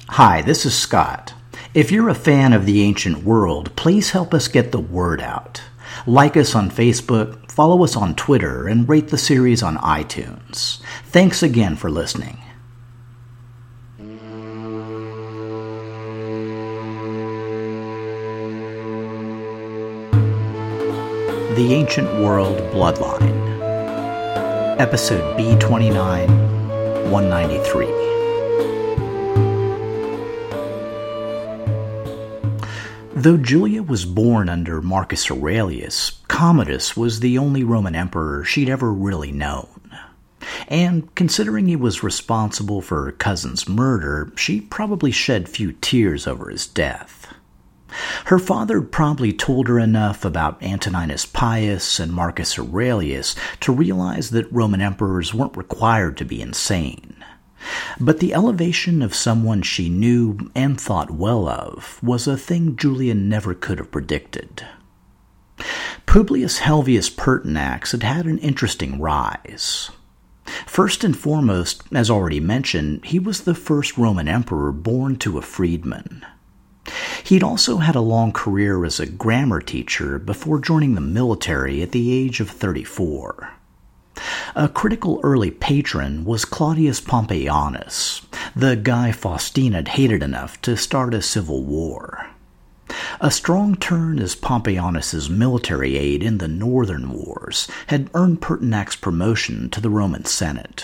Hi, this is Scott. If you're a fan of the ancient world, please help us get the word out. Like us on Facebook, follow us on Twitter, and rate the series on iTunes. Thanks again for listening. The Ancient World Bloodline, Episode B29, 193. Though Julia was born under Marcus Aurelius, Commodus was the only Roman emperor she'd ever really known. And considering he was responsible for her cousin's murder, she probably shed few tears over his death. Her father probably told her enough about Antoninus Pius and Marcus Aurelius to realize that Roman emperors weren't required to be insane. But the elevation of someone she knew and thought well of was a thing Julia never could have predicted. Publius Helvius Pertinax had had an interesting rise. First and foremost, as already mentioned, he was the first Roman emperor born to a freedman. He'd also had a long career as a grammar teacher before joining the military at the age of 34. A critical early patron was Claudius Pompeianus, the guy Faustina had hated enough to start a civil war. A strong turn as Pompeianus's military aide in the Northern Wars had earned Pertinax promotion to the Roman Senate.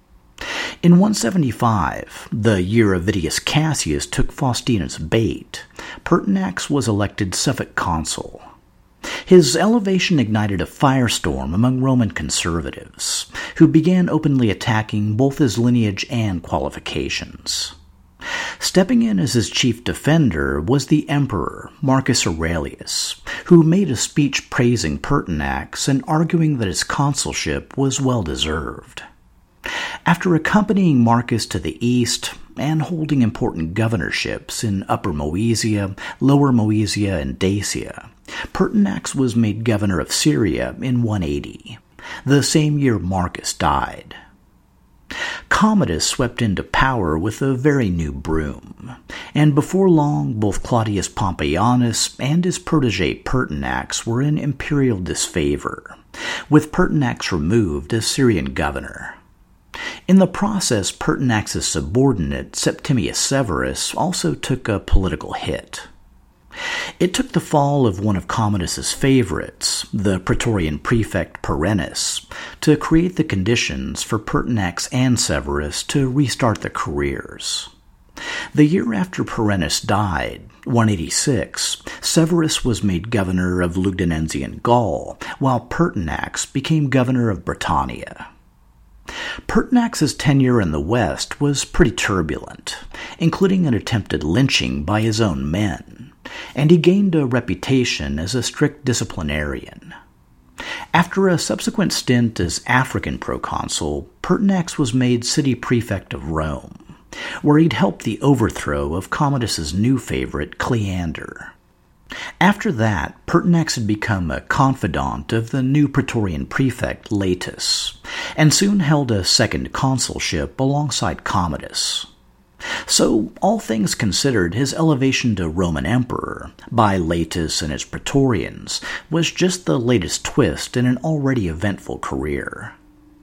In 175, the year Avidius Cassius took Faustina's bait, Pertinax was elected suffect consul. His elevation ignited a firestorm among Roman conservatives, who began openly attacking both his lineage and qualifications. Stepping in as his chief defender was the emperor, Marcus Aurelius, who made a speech praising Pertinax and arguing that his consulship was well-deserved. After accompanying Marcus to the east and holding important governorships in Upper Moesia, Lower Moesia, and Dacia, Pertinax was made governor of Syria in 180, the same year Marcus died. Commodus swept into power with a very new broom, and before long both Claudius Pompeianus and his protege Pertinax were in imperial disfavor, with Pertinax removed as Syrian governor. In the process, Pertinax's subordinate, Septimius Severus, also took a political hit. It took the fall of one of Commodus's favorites, the Praetorian prefect Perennis, to create the conditions for Pertinax and Severus to restart their careers. The year after Perennis died, 186, Severus was made governor of Lugdunensian Gaul, while Pertinax became governor of Britannia. Pertinax's tenure in the West was pretty turbulent, including an attempted lynching by his own men, and he gained a reputation as a strict disciplinarian. After a subsequent stint as African proconsul, Pertinax was made city prefect of Rome, where he'd helped the overthrow of Commodus's new favorite, Cleander. After that, Pertinax had become a confidant of the new Praetorian prefect, Laetus, and soon held a second consulship alongside Commodus. So, all things considered, his elevation to Roman emperor by Laetus and his Praetorians was just the latest twist in an already eventful career.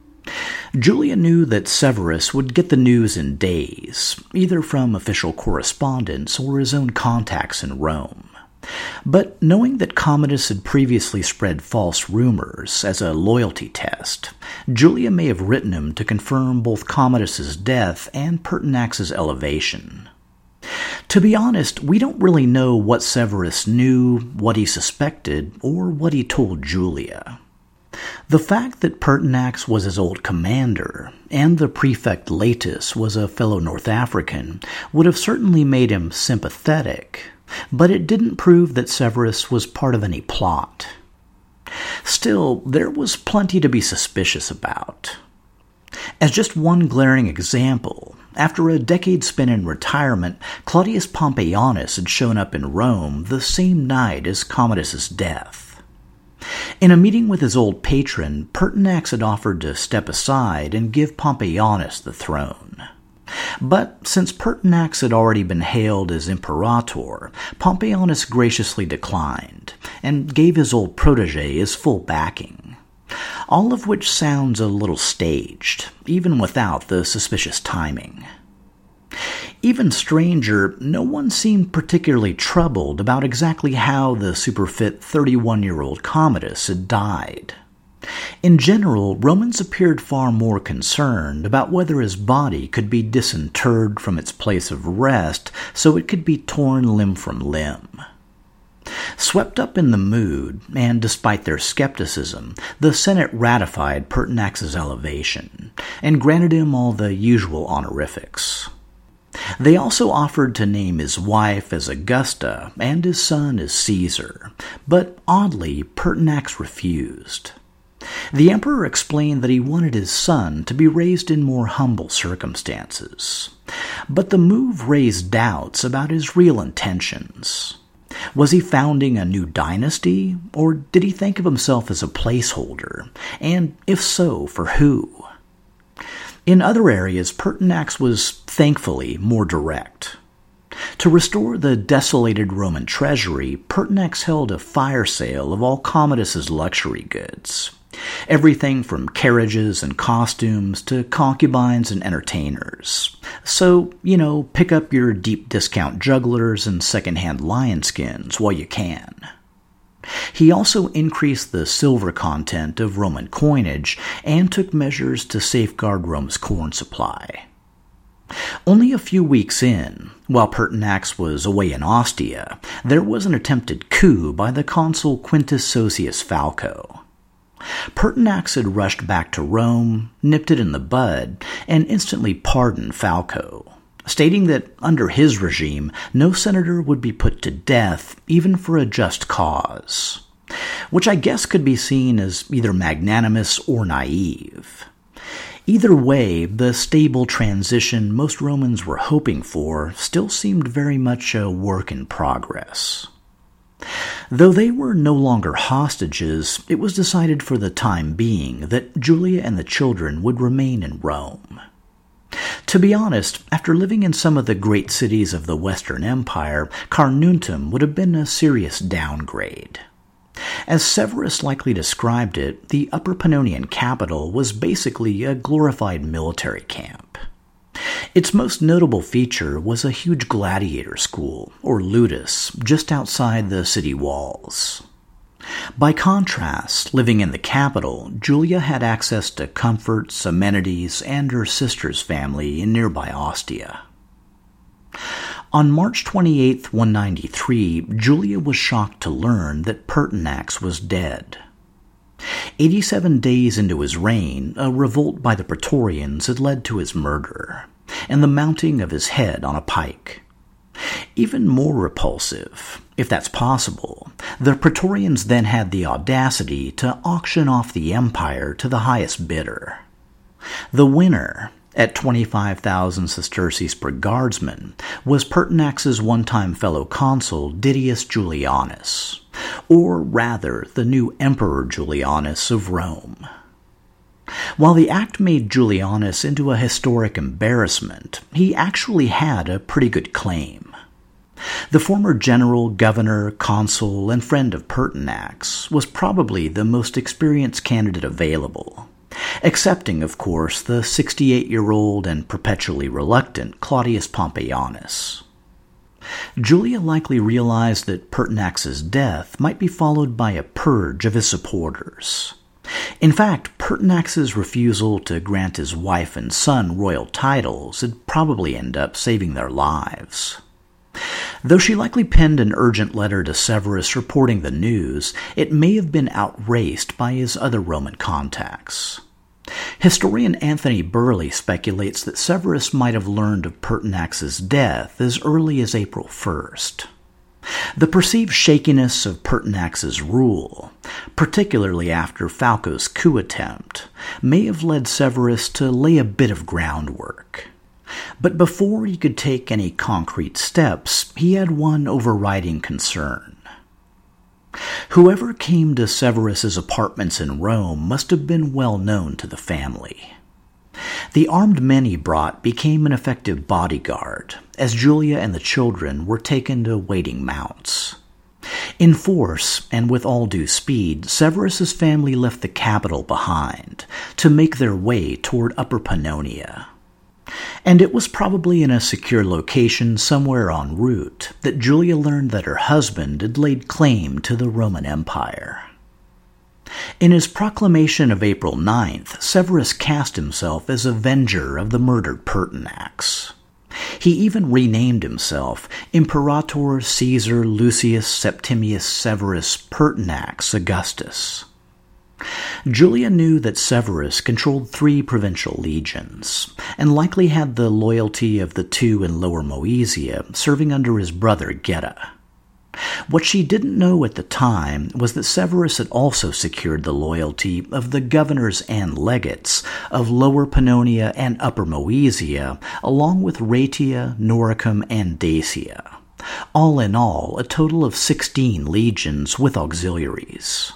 Julia knew that Severus would get the news in days, either from official correspondence or his own contacts in Rome. But knowing that Commodus had previously spread false rumors as a loyalty test, Julia may have written him to confirm both Commodus's death and Pertinax's elevation. To be honest, we don't really know what Severus knew, what he suspected, or what he told Julia. The fact that Pertinax was his old commander, and the prefect Laetus was a fellow North African, would have certainly made him sympathetic, but it didn't prove that Severus was part of any plot. Still, there was plenty to be suspicious about. As just one glaring example, after a decade spent in retirement, Claudius Pompeianus had shown up in Rome the same night as Commodus's death. In a meeting with his old patron, Pertinax had offered to step aside and give Pompeianus the throne. But since Pertinax had already been hailed as Imperator, Pompeianus graciously declined and gave his old protege his full backing. All of which sounds a little staged, even without the suspicious timing. Even stranger, no one seemed particularly troubled about exactly how the superfit 31-year-old Commodus had died. In general, Romans appeared far more concerned about whether his body could be disinterred from its place of rest so it could be torn limb from limb. Swept up in the mood, and despite their skepticism, the Senate ratified Pertinax's elevation and granted him all the usual honorifics. They also offered to name his wife as Augusta and his son as Caesar, but oddly, Pertinax refused. The emperor explained that he wanted his son to be raised in more humble circumstances, but the move raised doubts about his real intentions. Was he founding a new dynasty, or did he think of himself as a placeholder, and if so, for who? In other areas, Pertinax was thankfully more direct. To restore the desolated Roman treasury, Pertinax held a fire sale of all Commodus's luxury goods. Everything from carriages and costumes to concubines and entertainers. So, pick up your deep discount jugglers and second-hand lion skins while you can. He also increased the silver content of Roman coinage and took measures to safeguard Rome's corn supply. Only a few weeks in, while Pertinax was away in Ostia, there was an attempted coup by the consul Quintus Sosius Falco. Pertinax had rushed back to Rome, nipped it in the bud, and instantly pardoned Falco, stating that under his regime, no senator would be put to death even for a just cause, which I guess could be seen as either magnanimous or naive. Either way, the stable transition most Romans were hoping for still seemed very much a work in progress. Though they were no longer hostages, it was decided for the time being that Julia and the children would remain in Rome. To be honest, after living in some of the great cities of the Western Empire, Carnuntum would have been a serious downgrade. As Severus likely described it, the Upper Pannonian capital was basically a glorified military camp. Its most notable feature was a huge gladiator school, or ludus, just outside the city walls. By contrast, living in the capital, Julia had access to comforts, amenities, and her sister's family in nearby Ostia. On March 28, 193, Julia was shocked to learn that Pertinax was dead. 87 days into his reign, a revolt by the Praetorians had led to his murder, and the mounting of his head on a pike. Even more repulsive, if that's possible, the Praetorians then had the audacity to auction off the empire to the highest bidder. The winner, at 25,000 sesterces per guardsman, was Pertinax's one-time fellow consul Didius Julianus, or rather the new Emperor Julianus of Rome. While the act made Julianus into a historic embarrassment, he actually had a pretty good claim. The former general, governor, consul, and friend of Pertinax was probably the most experienced candidate available, excepting, of course, the 68-year-old and perpetually reluctant Claudius Pompeianus. Julia likely realized that Pertinax's death might be followed by a purge of his supporters. In fact, Pertinax's refusal to grant his wife and son royal titles would probably end up saving their lives. Though she likely penned an urgent letter to Severus reporting the news, it may have been outraced by his other Roman contacts. Historian Anthony Burley speculates that Severus might have learned of Pertinax's death as early as April 1st. The perceived shakiness of Pertinax's rule, particularly after Falco's coup attempt, may have led Severus to lay a bit of groundwork. But before he could take any concrete steps, he had one overriding concern. Whoever came to Severus's apartments in Rome must have been well known to the family. The armed men he brought became an effective bodyguard, as Julia and the children were taken to waiting mounts. In force, and with all due speed, Severus's family left the capital behind to make their way toward Upper Pannonia. And it was probably in a secure location somewhere en route that Julia learned that her husband had laid claim to the Roman Empire. In his proclamation of April 9th, Severus cast himself as avenger of the murdered Pertinax. He even renamed himself Imperator Caesar Lucius Septimius Severus Pertinax Augustus. Julia knew that Severus controlled 3 provincial legions, and likely had the loyalty of the 2 in Lower Moesia serving under his brother Geta. What she didn't know at the time was that Severus had also secured the loyalty of the governors and legates of Lower Pannonia and Upper Moesia, along with Raetia, Noricum, and Dacia. All in all, a total of 16 legions with auxiliaries.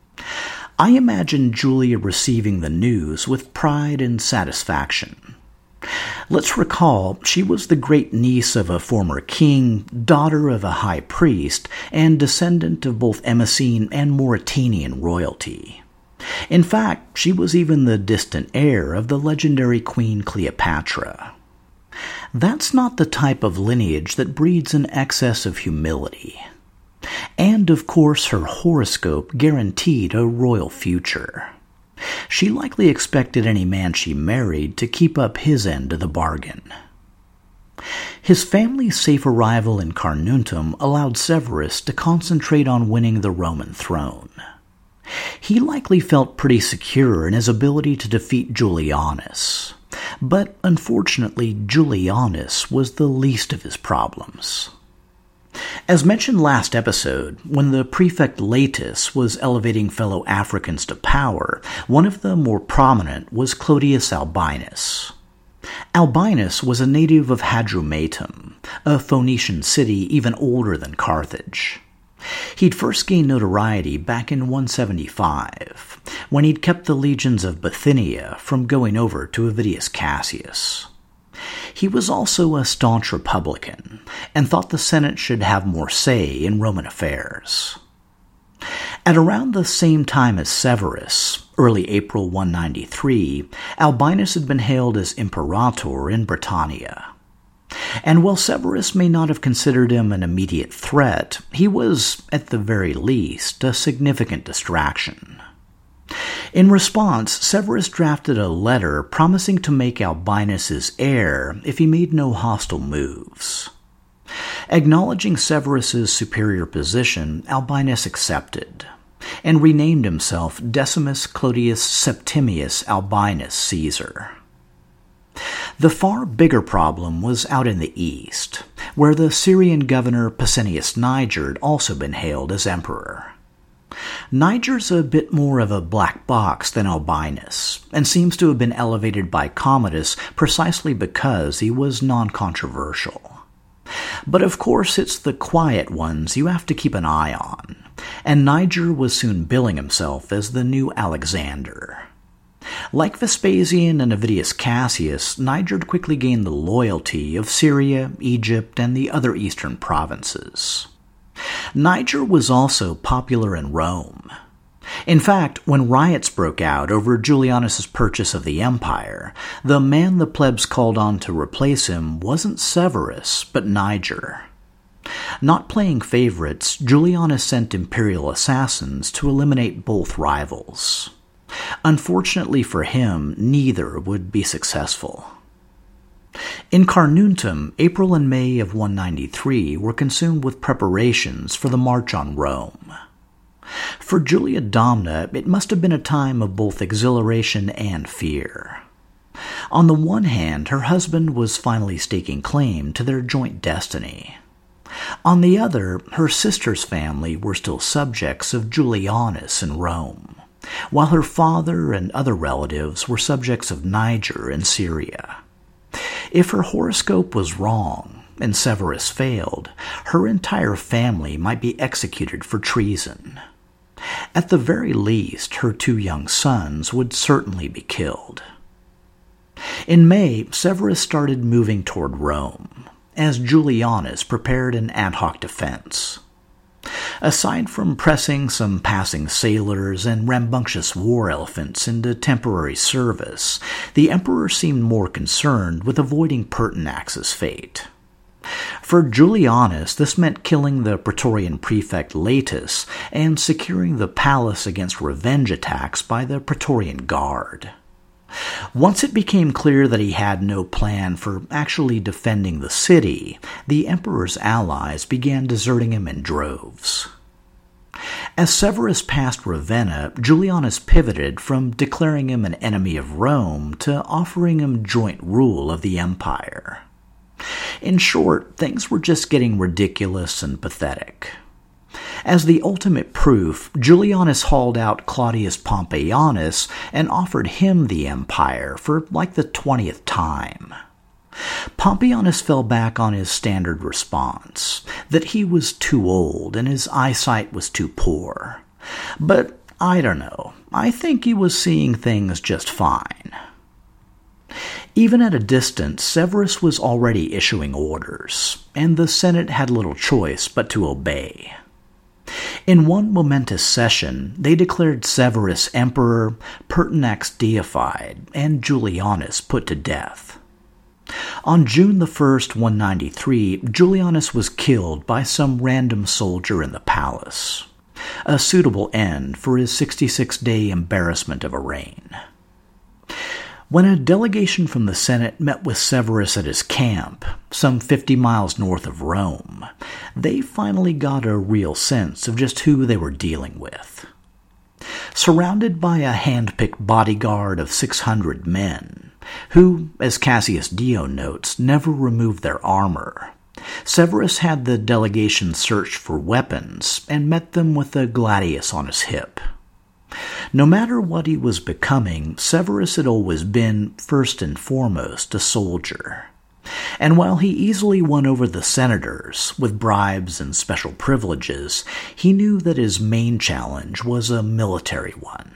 I imagine Julia receiving the news with pride and satisfaction. Let's recall, she was the great-niece of a former king, daughter of a high priest, and descendant of both Emessene and Mauritanian royalty. In fact, she was even the distant heir of the legendary Queen Cleopatra. That's not the type of lineage that breeds an excess of humility. And, of course, her horoscope guaranteed a royal future. She likely expected any man she married to keep up his end of the bargain. His family's safe arrival in Carnuntum allowed Severus to concentrate on winning the Roman throne. He likely felt pretty secure in his ability to defeat Julianus, but unfortunately Julianus was the least of his problems. As mentioned last episode, when the prefect Laetus was elevating fellow Africans to power, one of the more prominent was Clodius Albinus. Albinus was a native of Hadrumetum, a Phoenician city even older than Carthage. He'd first gained notoriety back in 175, when he'd kept the legions of Bithynia from going over to Avidius Cassius. He was also a staunch Republican, and thought the Senate should have more say in Roman affairs. At around the same time as Severus, early April 193, Albinus had been hailed as Imperator in Britannia. And while Severus may not have considered him an immediate threat, he was, at the very least, a significant distraction. In response, Severus drafted a letter promising to make Albinus his heir if he made no hostile moves. Acknowledging Severus's superior position, Albinus accepted, and renamed himself Decimus Clodius Septimius Albinus Caesar. The far bigger problem was out in the east, where the Syrian governor Pescennius Niger had also been hailed as emperor. Niger's a bit more of a black box than Albinus, and seems to have been elevated by Commodus precisely because he was non-controversial. But of course it's the quiet ones you have to keep an eye on, and Niger was soon billing himself as the new Alexander. Like Vespasian and Avidius Cassius, Niger quickly gained the loyalty of Syria, Egypt, and the other eastern provinces. Niger was also popular in Rome. In fact, when riots broke out over Julianus's purchase of the empire, the man the plebs called on to replace him wasn't Severus, but Niger. Not playing favorites, Julianus sent imperial assassins to eliminate both rivals. Unfortunately for him, neither would be successful. In Carnuntum, April and May of 193 were consumed with preparations for the march on Rome. For Julia Domna, it must have been a time of both exhilaration and fear. On the one hand, her husband was finally staking claim to their joint destiny. On the other, her sister's family were still subjects of Julianus in Rome, while her father and other relatives were subjects of Niger in Syria. If her horoscope was wrong, and Severus failed, her entire family might be executed for treason. At the very least, her 2 young sons would certainly be killed. In May, Severus started moving toward Rome, as Julianus prepared an ad hoc defense. Aside from pressing some passing sailors and rambunctious war elephants into temporary service, the emperor seemed more concerned with avoiding Pertinax's fate. For Julianus, this meant killing the Praetorian prefect Laetus and securing the palace against revenge attacks by the Praetorian Guard. Once it became clear that he had no plan for actually defending the city, the emperor's allies began deserting him in droves. As Severus passed Ravenna, Julianus pivoted from declaring him an enemy of Rome to offering him joint rule of the empire. In short, things were just getting ridiculous and pathetic. As the ultimate proof, Julianus hauled out Claudius Pompeianus and offered him the empire for like the 20th time. Pompeianus fell back on his standard response, that he was too old and his eyesight was too poor. But I don't know, I think he was seeing things just fine. Even at a distance, Severus was already issuing orders, and the Senate had little choice but to obey. In one momentous session, they declared Severus emperor, Pertinax deified, and Julianus put to death. On June 1st, 193, Julianus was killed by some random soldier in the palace, a suitable end for his 66-day embarrassment of a reign. When a delegation from the Senate met with Severus at his camp, some 50 miles north of Rome, they finally got a real sense of just who they were dealing with. Surrounded by a hand-picked bodyguard of 600 men, who, as Cassius Dio notes, never removed their armor, Severus had the delegation search for weapons and met them with a gladius on his hip. No matter what he was becoming, Severus had always been, first and foremost, a soldier. And while he easily won over the senators with bribes and special privileges, he knew that his main challenge was a military one.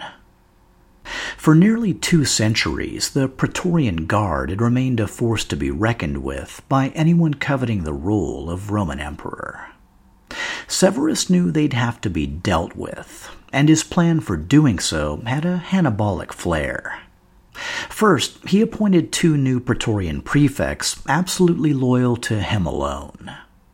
For nearly 2 centuries, the Praetorian Guard had remained a force to be reckoned with by anyone coveting the role of Roman emperor. Severus knew they'd have to be dealt with, and his plan for doing so had a Hannibalic flair. First, he appointed 2 new Praetorian prefects absolutely loyal to him alone.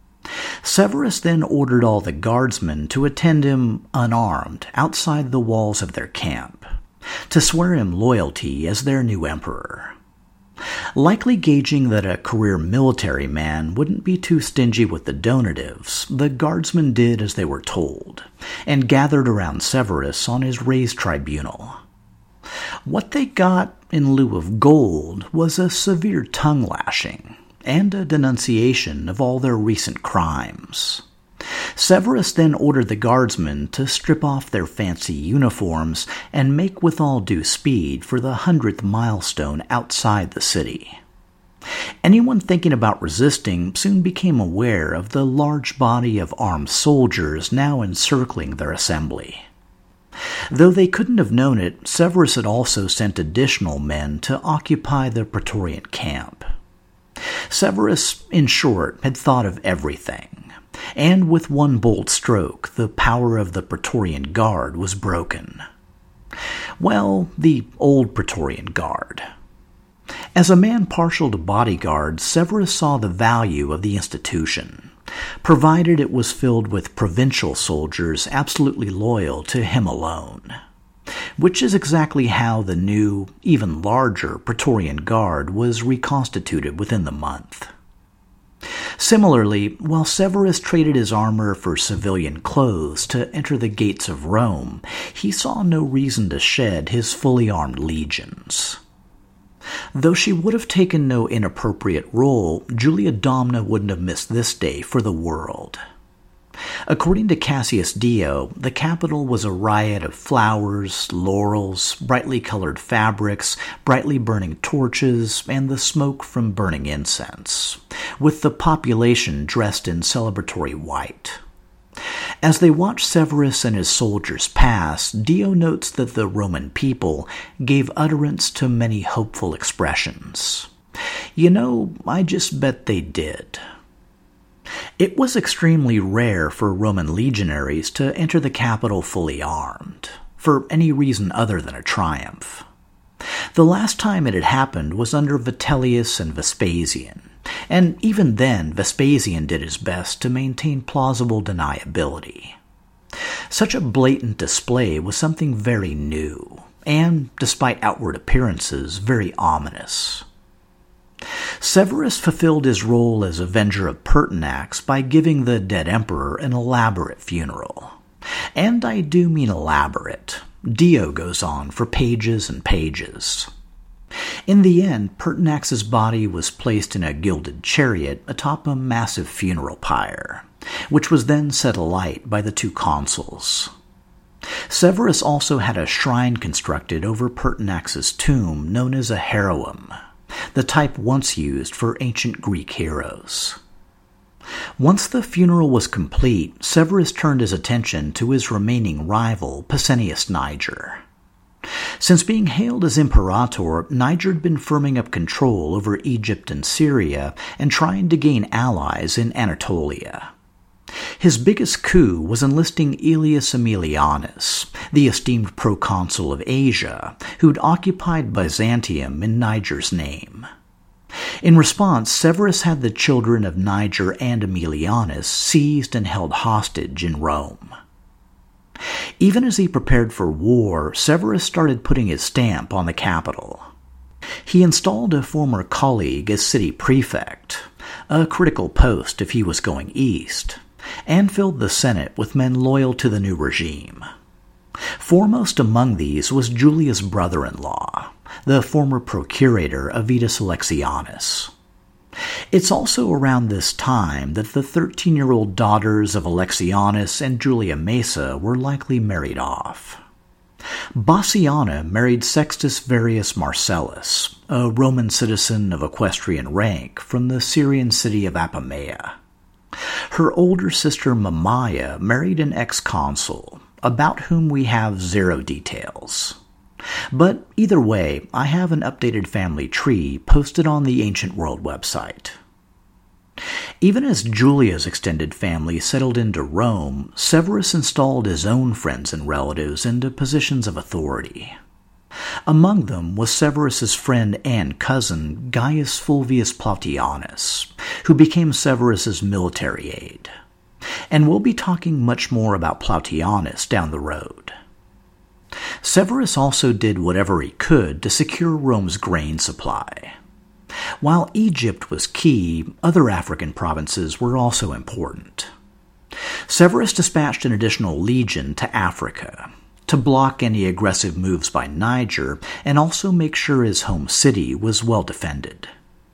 Severus then ordered all the guardsmen to attend him unarmed outside the walls of their camp, to swear him loyalty as their new emperor. Likely gauging that a career military man wouldn't be too stingy with the donatives, the guardsmen did as they were told, and gathered around Severus on his raised tribunal. What they got in lieu of gold was a severe tongue-lashing and a denunciation of all their recent crimes. Severus then ordered the guardsmen to strip off their fancy uniforms and make with all due speed for the 100th milestone outside the city. Anyone thinking about resisting soon became aware of the large body of armed soldiers now encircling their assembly. Though they couldn't have known it, Severus had also sent additional men to occupy the Praetorian camp. Severus, in short, had thought of everything. And with one bold stroke, the power of the Praetorian Guard was broken. Well, the old Praetorian Guard. As a man partial to bodyguards, Severus saw the value of the institution, provided it was filled with provincial soldiers absolutely loyal to him alone, which is exactly how the new, even larger Praetorian Guard was reconstituted within the month. Similarly, while Severus traded his armor for civilian clothes to enter the gates of Rome, he saw no reason to shed his fully armed legions. Though she would have taken no inappropriate role, Julia Domna wouldn't have missed this day for the world. According to Cassius Dio, the capital was a riot of flowers, laurels, brightly colored fabrics, brightly burning torches, and the smoke from burning incense, with the population dressed in celebratory white. As they watch Severus and his soldiers pass, Dio notes that the Roman people gave utterance to many hopeful expressions. You know, I just bet they did. It was extremely rare for Roman legionaries to enter the capital fully armed, for any reason other than a triumph. The last time it had happened was under Vitellius and Vespasian, and even then Vespasian did his best to maintain plausible deniability. Such a blatant display was something very new, and, despite outward appearances, very ominous. Severus fulfilled his role as avenger of Pertinax by giving the dead emperor an elaborate funeral. And I do mean elaborate. Dio goes on for pages and pages. In the end, Pertinax's body was placed in a gilded chariot atop a massive funeral pyre, which was then set alight by the two consuls. Severus also had a shrine constructed over Pertinax's tomb known as a heroum, the type once used for ancient Greek heroes. Once the funeral was complete, Severus turned his attention to his remaining rival, Pescennius Niger. Since being hailed as Imperator, Niger had been firming up control over Egypt and Syria and trying to gain allies in Anatolia. His biggest coup was enlisting Aelius Aemilianus, the esteemed proconsul of Asia, who'd occupied Byzantium in Niger's name. In response, Severus had the children of Niger and Aemilianus seized and held hostage in Rome. Even as he prepared for war, Severus started putting his stamp on the capital. He installed a former colleague as city prefect, a critical post if he was going east, and filled the Senate with men loyal to the new regime. Foremost among these was Julia's brother-in-law, the former procurator Avitus Alexianus. It's also around this time that the 13-year-old daughters of Alexianus and Julia Maesa were likely married off. Bassiana married Sextus Varius Marcellus, a Roman citizen of equestrian rank from the Syrian city of Apamea. Her older sister Mamaia married an ex-consul, about whom we have zero details. But either way, I have an updated family tree posted on the Ancient World website. Even as Julia's extended family settled into Rome, Severus installed his own friends and relatives into positions of authority. Among them was Severus's friend and cousin Gaius Fulvius Plautianus, who became Severus's military aide. And we'll be talking much more about Plautianus down the road. Severus also did whatever he could to secure Rome's grain supply. While Egypt was key, other African provinces were also important. Severus dispatched an additional legion to Africa to block any aggressive moves by Niger and also make sure his home city was well defended.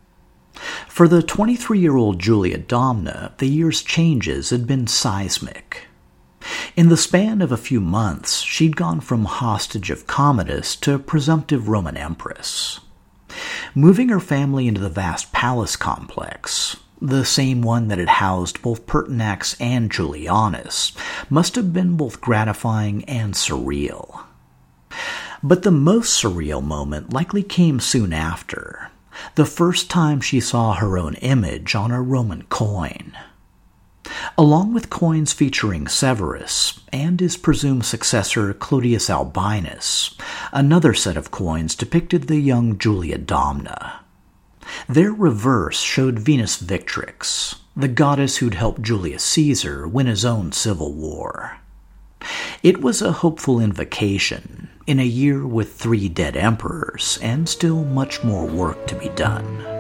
For the 23-year-old Julia Domna, the year's changes had been seismic. In the span of a few months, she'd gone from hostage of Commodus to presumptive Roman empress. Moving her family into the vast palace complex, the same one that had housed both Pertinax and Julianus, must have been both gratifying and surreal. But the most surreal moment likely came soon after, the first time she saw her own image on a Roman coin. Along with coins featuring Severus and his presumed successor Clodius Albinus, another set of coins depicted the young Julia Domna. Their reverse showed Venus Victrix, the goddess who'd helped Julius Caesar win his own civil war. It was a hopeful invocation in a year with 3 dead emperors and still much more work to be done.